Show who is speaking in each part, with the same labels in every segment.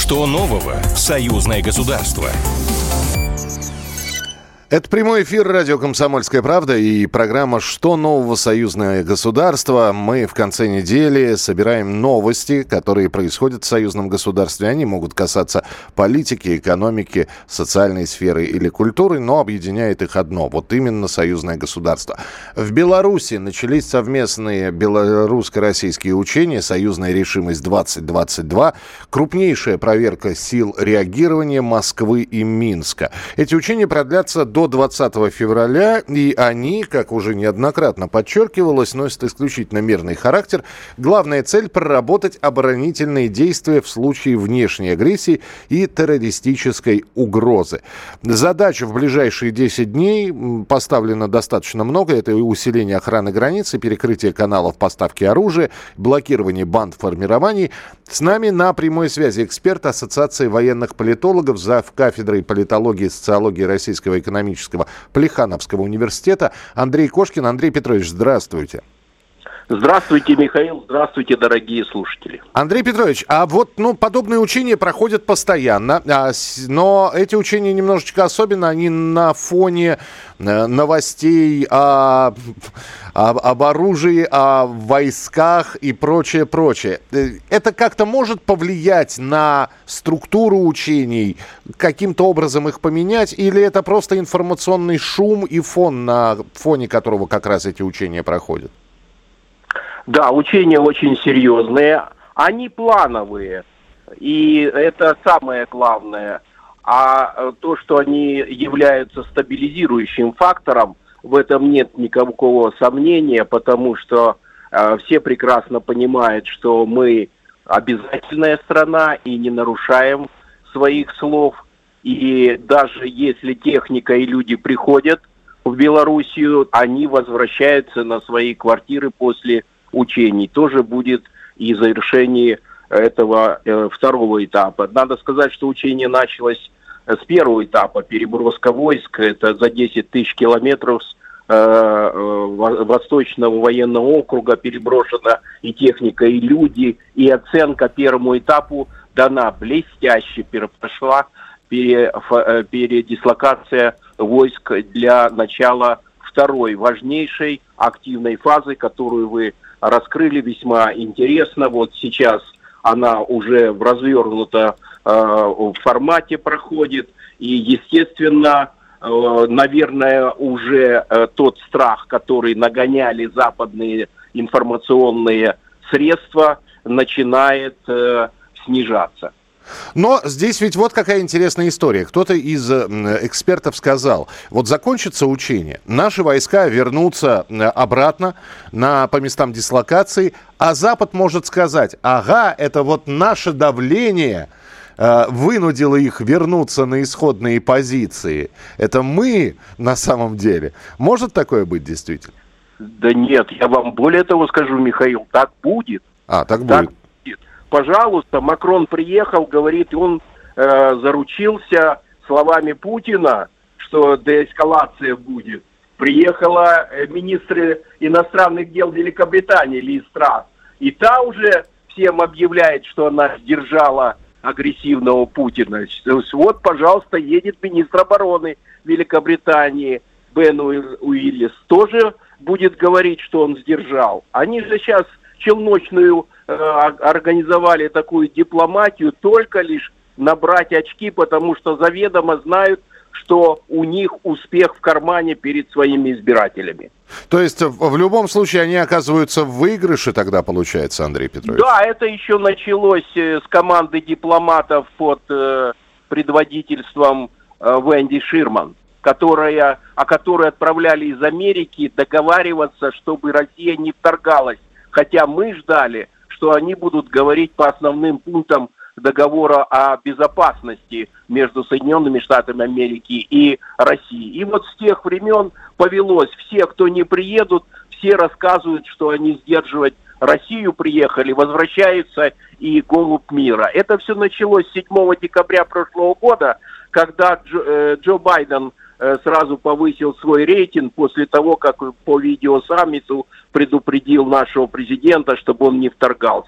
Speaker 1: Что нового в союзное государство?
Speaker 2: Это прямой эфир радио «Комсомольская правда» и программа «Что нового союзное государство?». Мы в конце недели собираем новости, которые происходят в союзном государстве. Они могут касаться политики, экономики, социальной сферы или культуры, но объединяет их одно – вот именно союзное государство. В Беларуси начались совместные белорусско-российские учения «Союзная решимость-2022», крупнейшая проверка сил реагирования Москвы и Минска. Эти учения продлятся до 20 февраля, и они, как уже неоднократно подчеркивалось, носят исключительно мирный характер. Главная цель – проработать оборонительные действия в случае внешней агрессии и террористической угрозы. Задач в ближайшие 10 дней поставлено достаточно много. Это усиление охраны границы, перекрытие каналов поставки оружия, блокирование банд формирований. С нами на прямой связи эксперт Ассоциации военных политологов, завкафедрой политологии и социологии Российского экономического Плехановского университета Андрей Кошкин. Андрей Петрович, здравствуйте.
Speaker 3: Здравствуйте, Михаил. Здравствуйте, дорогие слушатели.
Speaker 2: Андрей Петрович, а вот подобные учения проходят постоянно, но эти учения немножечко особенно, они на фоне новостей об оружии, о войсках и прочее. Это как-то может повлиять на структуру учений, каким-то образом их поменять, или это просто информационный шум и фон, на фоне которого как раз эти учения проходят?
Speaker 3: Да, учения очень серьезные, они плановые, и это самое главное. А то, что они являются стабилизирующим фактором, в этом нет никакого сомнения, потому что все прекрасно понимают, что мы обязательная страна и не нарушаем своих слов. И даже если техника и люди приходят в Белоруссию, они возвращаются на свои квартиры после учений. Тоже будет и завершение этого второго этапа. Надо сказать, что учение началось с первого этапа, переброска войск. Это за 10 тысяч километров с Восточного военного округа переброшена и техника, и люди. И оценка первому этапу дана блестяще. Прошла передислокация войск для начала второй важнейшей активной фазы, которую вы раскрыли весьма интересно. Вот сейчас она уже в развернутом формате проходит. И, естественно, наверное, уже тот страх, который нагоняли западные информационные средства, начинает снижаться.
Speaker 2: Но здесь ведь вот какая интересная история. Кто-то из экспертов сказал, вот закончится учение, наши войска вернутся обратно по местам дислокации, а Запад может сказать, ага, это вот наше давление вынудило их вернуться на исходные позиции. Это мы на самом деле. Может такое быть действительно?
Speaker 3: Да нет, я вам более того скажу, Михаил, так будет.
Speaker 2: Так будет.
Speaker 3: Пожалуйста, Макрон приехал, говорит, он заручился словами Путина, что деэскалация будет. Приехала министр иностранных дел Великобритании Ли Страс, и та уже всем объявляет, что она сдержала агрессивного Путина. Вот, пожалуйста, едет министр обороны Великобритании Бен Уиллис, тоже будет говорить, что он сдержал. Они же сейчас челночную организовали такую дипломатию только лишь набрать очки, потому что заведомо знают, что у них успех в кармане перед своими избирателями.
Speaker 2: То есть в любом случае они оказываются в выигрыше тогда, получается, Андрей Петрович?
Speaker 3: Да, это еще началось с команды дипломатов под предводительством Венди Ширман, о которой отправляли из Америки договариваться, чтобы Россия не вторгалась. Хотя мы ждали, что они будут говорить по основным пунктам договора о безопасности между Соединенными Штатами Америки и Россией. И вот с тех времен повелось. Все, кто не приедут, все рассказывают, что они сдерживать Россию приехали, возвращаются и голубь мира. Это все началось 7 декабря прошлого года, когда Джо Байден сразу повысил свой рейтинг после того, как по видеосаммиту предупредил нашего президента, чтобы он не вторгался.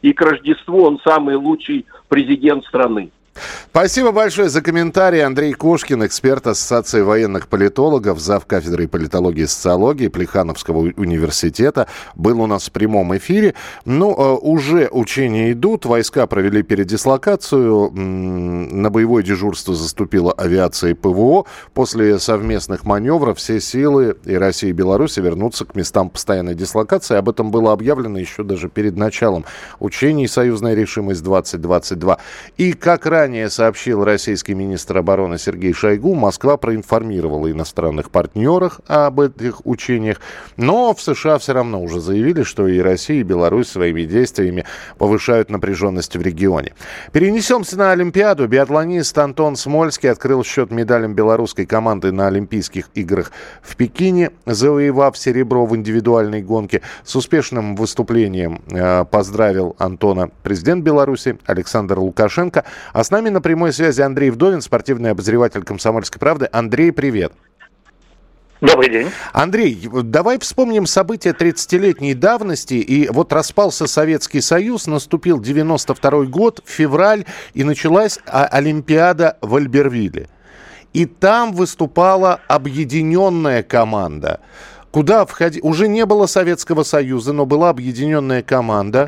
Speaker 3: и к Рождеству он самый лучший президент страны.
Speaker 2: Спасибо большое за комментарий. Андрей Кошкин, эксперт Ассоциации военных политологов, зав. Кафедрой политологии и социологии Плехановского университета, был у нас в прямом эфире. Уже учения идут. Войска провели передислокацию. На боевое дежурство заступила авиация и ПВО. После совместных маневров все силы и России, и Беларуси вернутся к местам постоянной дислокации. Об этом было объявлено еще даже перед началом учений «Союзная решимость-2022». И как ранее сообщил российский министр обороны Сергей Шойгу, Москва проинформировала иностранных партнеров об этих учениях, но в США все равно уже заявили, что и Россия, и Беларусь своими действиями повышают напряженность в регионе. Перенесемся на Олимпиаду. Биатлонист Антон Смольский открыл счет медалям белорусской команды на Олимпийских играх в Пекине, завоевав серебро в индивидуальной гонке. С успешным выступлением поздравил Антона президент Беларуси Александр Лукашенко. А с нами на прямой связи Андрей Вдовин, спортивный обозреватель «Комсомольской правды». Андрей, привет.
Speaker 4: Добрый день.
Speaker 2: Андрей, давай вспомним события 30-летней давности. И вот распался Советский Союз, наступил 92-й год, февраль, и началась Олимпиада в Альбервилле. И там выступала объединенная команда. Куда входи... Уже не было Советского Союза, но была объединенная команда.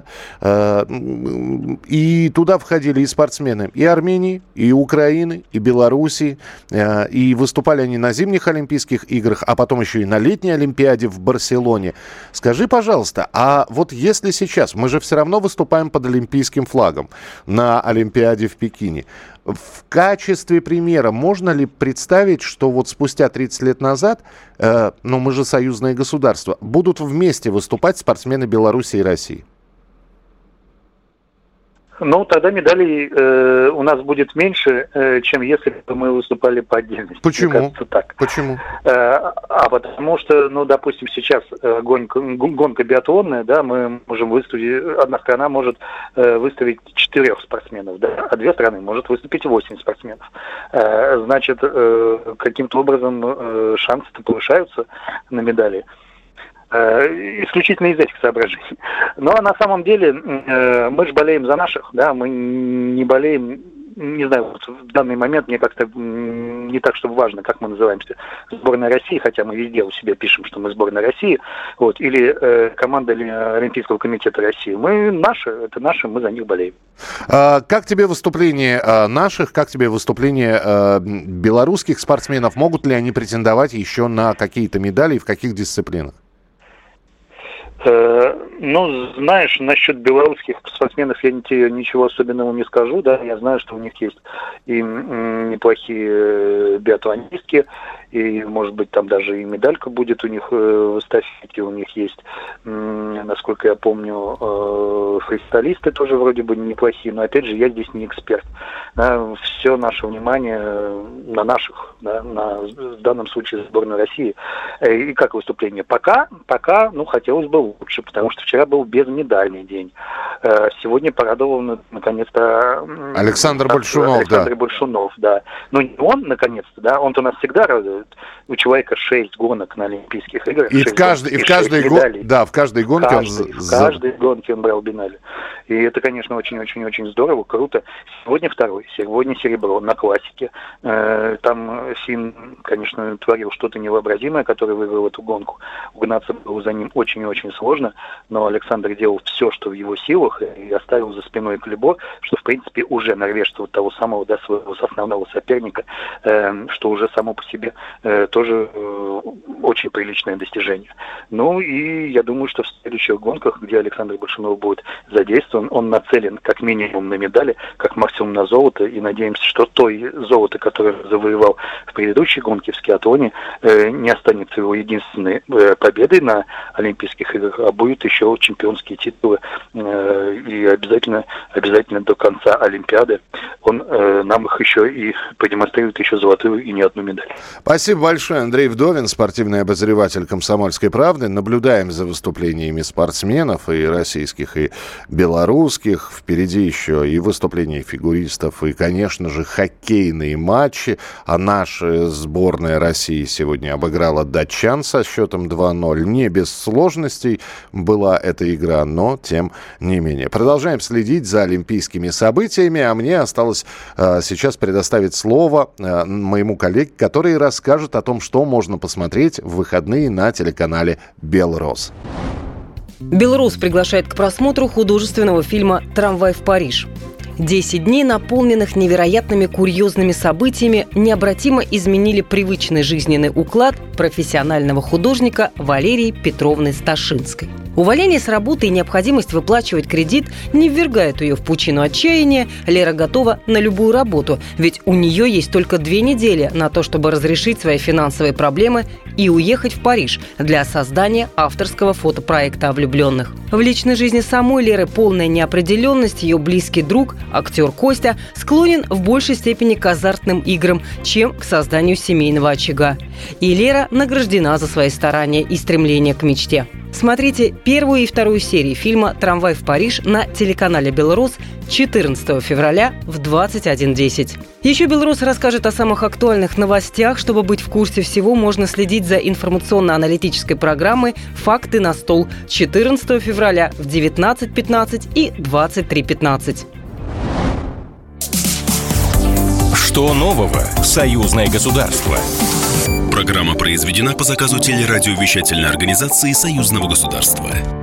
Speaker 2: И туда входили и спортсмены и Армении, и Украины, и Белоруссии. И выступали они на зимних Олимпийских играх, а потом еще и на летней Олимпиаде в Барселоне. Скажи, пожалуйста, а вот если сейчас, мы же все равно выступаем под олимпийским флагом на Олимпиаде в Пекине. В качестве примера можно ли представить, что вот спустя 30 лет назад, мы же союзное государство, будут вместе выступать спортсмены Беларуси и России?
Speaker 4: Тогда медалей у нас будет меньше, чем если бы мы выступали по отдельности.
Speaker 2: Почему?
Speaker 4: Мне кажется, так.
Speaker 2: Почему?
Speaker 4: Потому что, допустим, сейчас гонка биатлонная, да, мы можем выставить, одна страна может выставить 4 спортсменов, да, а 2 страны может выступить 8 спортсменов. Значит, каким-то образом шансы-то повышаются на медали. Исключительно из этих соображений. Но на самом деле мы же болеем за наших, да, мы не болеем, не знаю, вот в данный момент мне как-то не так, чтобы важно, как мы называемся, сборная России, хотя мы везде у себя пишем, что мы сборная России, вот, или команда Олимпийского комитета России. Мы наши, это наши, мы за них болеем.
Speaker 2: Как тебе выступление наших, как тебе выступление белорусских спортсменов? Могут ли они претендовать еще на какие-то медали и в каких дисциплинах?
Speaker 4: Знаешь, насчет белорусских спортсменов я тебе ничего особенного не скажу, да, я знаю, что у них есть и неплохие биатлонистки, и, может быть, там даже и медалька будет у них в эстафете, у них есть, насколько я помню, фристайлисты тоже вроде бы неплохие, но, опять же, я здесь не эксперт. Да, все наше внимание на наших, да, в данном случае сборной России. И как выступление? Пока, хотелось бы лучше, потому что вчера был безмедальный день. Сегодня порадовал, наконец-то,
Speaker 2: Александр
Speaker 4: Большунов, да. Ну, не он, наконец-то, да, он-то нас всегда радует. У человека 6 гонок на Олимпийских играх.
Speaker 2: И в каждой гонке
Speaker 4: он брал медали. И это, конечно, очень-очень-очень здорово, круто. Сегодня сегодня серебро на классике. Там Син, конечно, творил что-то невообразимое, который выиграл эту гонку. Угнаться было за ним очень-очень сложно, но Александр делал все, что в его силах, и оставил за спиной Клебо, что, в принципе, уже норвежца, того самого, да, своего основного соперника, что уже само по себе тоже очень приличное достижение. Ну и я думаю, что в следующих гонках, где Александр Большунов будет задействован, он нацелен как минимум на медали, как максимум на золото, и надеемся, что той золото, которое завоевал в предыдущей гонке в скиатлоне, не останется его единственной победой на Олимпийских играх, а будет еще чемпионские титулы, и обязательно до конца Олимпиады он нам их еще и продемонстрирует еще золотую и не одну медаль.
Speaker 2: Спасибо большое. Андрей Вдовин, спортивный обозреватель «Комсомольской правды». Наблюдаем за выступлениями спортсменов и российских, и белорусских. белорусских. Впереди еще и выступления фигуристов, и, конечно же, хоккейные матчи. А наша сборная России сегодня обыграла датчан со счетом 2-0. Не без сложностей была эта игра, но тем не менее. Продолжаем следить за олимпийскими событиями, а мне осталось сейчас предоставить слово моему коллеге, который расскажет о том, что можно посмотреть в выходные на телеканале «Белрос».
Speaker 5: «Белрос» приглашает к просмотру художественного фильма «Трамвай в Париж». 10 дней, наполненных невероятными курьезными событиями, необратимо изменили привычный жизненный уклад профессионального художника Валерии Петровны Сташинской. Увольнение с работы и необходимость выплачивать кредит не ввергают ее в пучину отчаяния. Лера готова на любую работу, ведь у нее есть только 2 недели на то, чтобы разрешить свои финансовые проблемы и уехать в Париж для создания авторского фотопроекта о влюбленных. В личной жизни самой Леры полная неопределенность. Ее близкий друг, актер Костя, склонен в большей степени к азартным играм, чем к созданию семейного очага. И Лера награждена за свои старания и стремление к мечте. Смотрите 1 и 2 серии фильма «Трамвай в Париж» на телеканале «Белрос» 14 февраля в 21:10. Еще «Белрос» расскажет о самых актуальных новостях. Чтобы быть в курсе всего, можно следить за информационно-аналитической программой «Факты на стол» 14 февраля в 19:15 и 23:15.
Speaker 1: Что нового в союзное государство?
Speaker 6: Программа произведена по заказу телерадиовещательной организации Союзного государства.